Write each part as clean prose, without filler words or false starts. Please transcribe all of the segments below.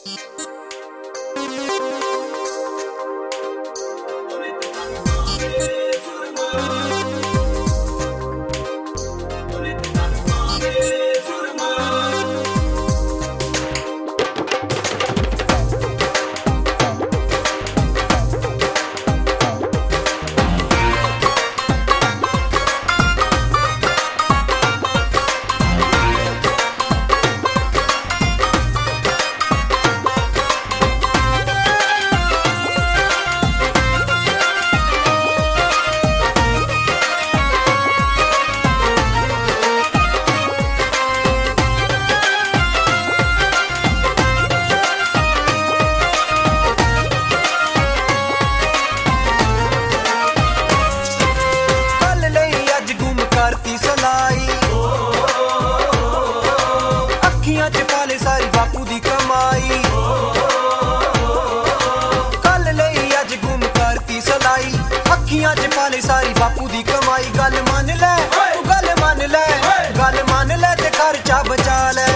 ਅੱਖੀਆਂ 'ਚ ਪਾ ਲਈ ਸਾਰੀ ਬਾਪੂ ਦੀ ਕਮਾਈ। ਗੱਲ ਮੰਨ ਲੈ ਤੂੰ ਗੱਲ ਮੰਨ ਲੈ, ਗੱਲ ਮੰਨ ਲੈ ਤੇ ਖਰਚਾ ਬਚਾ ਲੈ।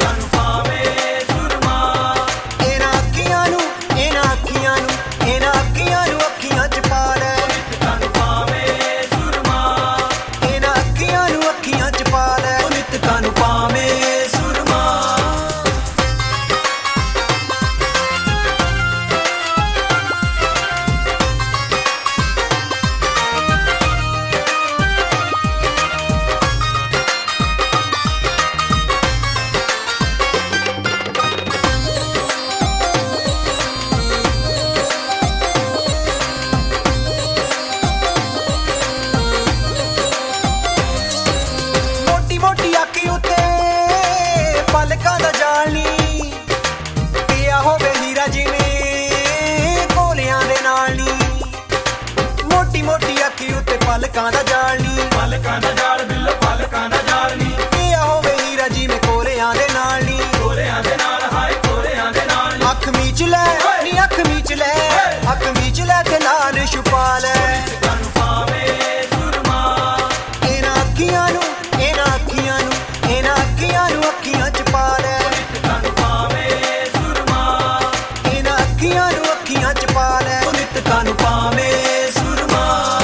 ਇਹਨਾਂ ਅੱਖੀਆਂ ਨੂੰ ਇਹਨਾਂ ਅੱਖੀਆਂ ਨੂੰ ਇਹਨਾਂ ਅੱਖੀਆਂ ਨੂੰ ਅੱਖੀਆਂ 'ਚ ਪਾ ਲੈ। ਇਹਨਾਂ ਅੱਖੀਆਂ ਨੂੰ ਅੱਖੀਆਂ 'ਚ ਪਾ ਲੈ। ਨਿਤ ਕਾਨੂੰ ਪਾਵੇਂ ਸੁਰਮਾ। ਮੋਟੀ ਅੱਖੀ ਉੱਤੇ ਪਲਕਾਂ ਦਾ ਜਾਲ ਨੀ ਪਿਆ ਹੋਵੇ ਹੀਰਾ ਜਿਵੇਂ ਗੋਲਿਆਂ ਦੇ ਨਾਲ ਨੀ। ਮੋਟੀ ਅੱਖੀ ਉੱਤੇ ਪਲਕਾਂ ਦਾ ਜਾਲ ਨੀ, ਪਲਕਾਂ ਦਾ ਜਾਲ ਬਿੱਲੋ ਪਲਕਾਂ ਦਾ ਜਾਲ ਨੀ ਪਿਆ ਹੋਵੇ ਹੀਰਾ ਜਿਵੇਂ ਕੋਲਿਆਂ ਦੇ ਨਾਲ ਨੀ। ਕੋਲਿਆਂ ਦੇ ਨਾਲ ਹਾਏ ਕੋਲਿਆਂ ਦੇ ਨਾਲ। ਅੱਖ ਮੀਚ ਲੈ ਨੀ ਅੱਖ ਮੀਚ ਲੈ, ਅੱਖ ਮੀਚ ਲੈ ਤੇ ਲਾਲ ਛੁਪਾ ਲੈ। ਕਾਨੂੰ ਪਾਵੇਂ ਸੁਰਮਾ। ਇਹਨਾਂ ਅੱਖੀਆਂ ਨੂੰ ਇਹਨਾਂ ਅੱਖੀਆਂ ਨੂੰ ਇਹਨਾਂ ਅੱਖੀਆਂ ਨੂੰ ਅੱਖੀਆਂ 'ਚ ਪਾ ਲੈ। ਕਾਨੂੰ ਪਾਵੇਂ ਸੁਰਮਾ। ਇਹਨਾਂ ਅੱਖੀਆਂ ਨੂੰ ਅੱਖੀਆਂ 'ਚ ਪਾ ਲੈ। ਨਿਤ ਕਾਨੂੰ ਪਾਵੇਂ ਸੁਰਮਾ।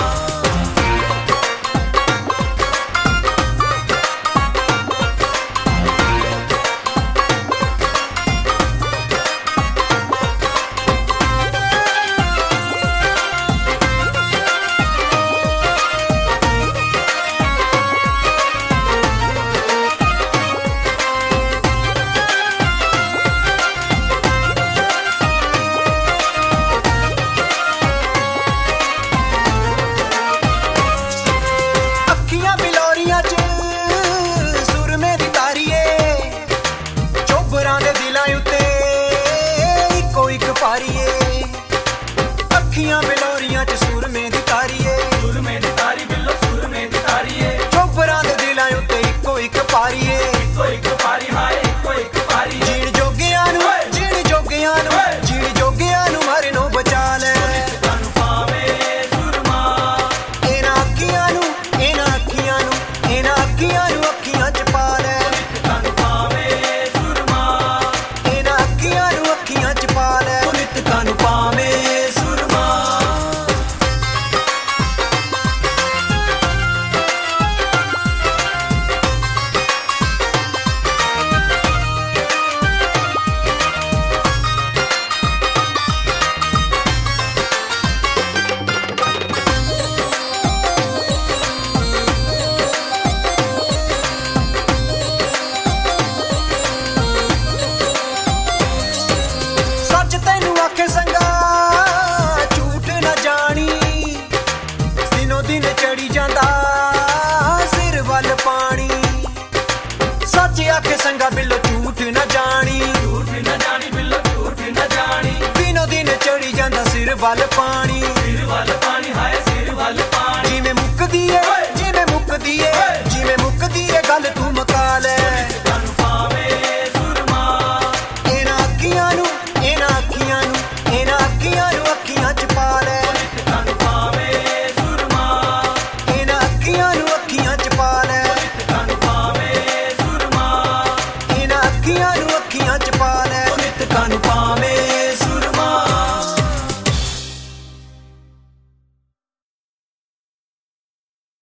ਅੱਖੀਆਂ ਬਿਲੋਰੀਆਂ 'ਚ ਸੁਰਮੇ ਦੀ ਤਾਰੀਏ, ਚੋਬਰਾਂ ਦੇ ਦਿਲਾਂ ਉੱਤੇ ਇੱਕੋ ਇੱਕ ਪਾਰੀਏ। ਅੱਖੀਆਂ ਬਿਲੋਰੀਆਂ 'ਚ ਸੁਰਮੇ ਦੀ ਤਾਰੀਏ, ਸੁਰਮੇ ਦੀ ਤਾਰੀ ਬਿੱਲੋ ਸੁਰਮੇ ਦੀ ਤਾਰੀ ਏ। ਚੋਬਰਾਂ ਦੇ ਦਿਲਾਂ ਉੱਤੇ ਇੱਕੋ ਇੱਕ ਪਾਰੀਏ। ਇੱਕੋ ਇੱਕ ਪਾਰੀ ਹਾਏ ਇੱਕੋ ਇੱਕ ਪਾਰੀ। ਜੀਣ ਜੋਗਿਆਂ ਨੂੰ ਜੀਣ ਜੋਗਿਆਂ ਨੂੰ ਜੀਣ ਜੋਗਿਆਂ ਨੂੰ ਮਰਨੋਂ ਬਚਾ ਲੈ। ਕਾਨੂੰ ਪਾਵੇਂ ਸੁਰਮਾ। ਇਹਨਾਂ ਅੱਖੀਆਂ ਨੂੰ ਇਹਨਾਂ ਅੱਖੀਆਂ ਨੂੰ ਇਹਨਾਂ ਅੱਖੀਆਂ ਨੂੰ ਅੱਖੀਆਂ 'ਚ ਪਾ ਲੈ। ਕਾਨੂੰ ਪਾਵੇਂ ਸੁਰਮਾ। ਇਹਨਾਂ ਅੱਖੀਆਂ ਨੂੰ ਅੱਖੀਆਂ 'ਚ ਪਾ ਲੈ। ਨਿਤ ਕਾਨੂੰ ਪਾਵੇਂ ਸੁਰਮਾ। ਸੱਚ ਤੈਨੂੰ ਆਖੇ ਸੰਗਾ ਝੂਠ ਨਾ ਜਾਣੀ, ਦਿਨੋਂ ਦਿਨ ਚੜੀ ਜਾਂਦਾ ਸਿਰ ਵੱਲ ਪਾਣੀ। ਸੱਚ ਆਖੇ ਸੰਗਾ ਬਿੱਲੋ ਝੂਠ ਨਾ ਜਾਣੀ, ਝੂਠ ਨਾ ਜਾਣੀ ਬਿੱਲੋ ਝੂਠ ਨਾ ਜਾਣੀ। ਦਿਨੋਂ ਦਿਨ ਚੜੀ ਜਾਂਦਾ ਸਿਰ ਵੱਲ ਪਾਣੀ। ਸਿਰ ਵੱਲ ਪਾਣੀ ਹਾਏ ਸਿਰ ਵੱਲ ਪਾਣੀ। ਜਿਵੇਂ ਮੁੱਕਦੀ ਏ ਜਿਵੇਂ ਮੁੱਕਦੀ ਏ ਜਿਵੇਂ ਮੁੱਕਦੀ ਏ ਗੱਲ ਤੂੰ ਮੁਕਾ ਲੈ। ਕਾਨੂੰ ਪਾਵੇਂ ਸੁਰਮਾ। ਇਹਨਾਂ ਅੱਖੀਆਂ ਨੂੰ ਇਹਨਾਂ ਅੱਖੀਆਂ ਨੂੰ ਇਹਨਾਂ ਅੱਖੀਆਂ ਨੂੰ ਅੱਖੀਆਂ 'ਚ ਪਾ ਲੈ। ਕਾਨੂੰ ਪਾਵੇਂ ਸੁਰਮਾ। ਇਹਨਾਂ ਅੱਖੀਆਂ ਨੂੰ ਅੱਖੀਆਂ 'ਚ ਪਾ ਲੈ। ਕਾਨੂੰ ਪਾਵੇਂ ਸੁਰਮਾ। ਇਹਨਾਂ ਅੱਖੀਆਂ ਨੂੰ ਅੱਖੀਆਂ 'ਚ ਪਾ ਲੈ। ਨਿਤ ਕਾਨੂੰ ਪਾਵੇਂ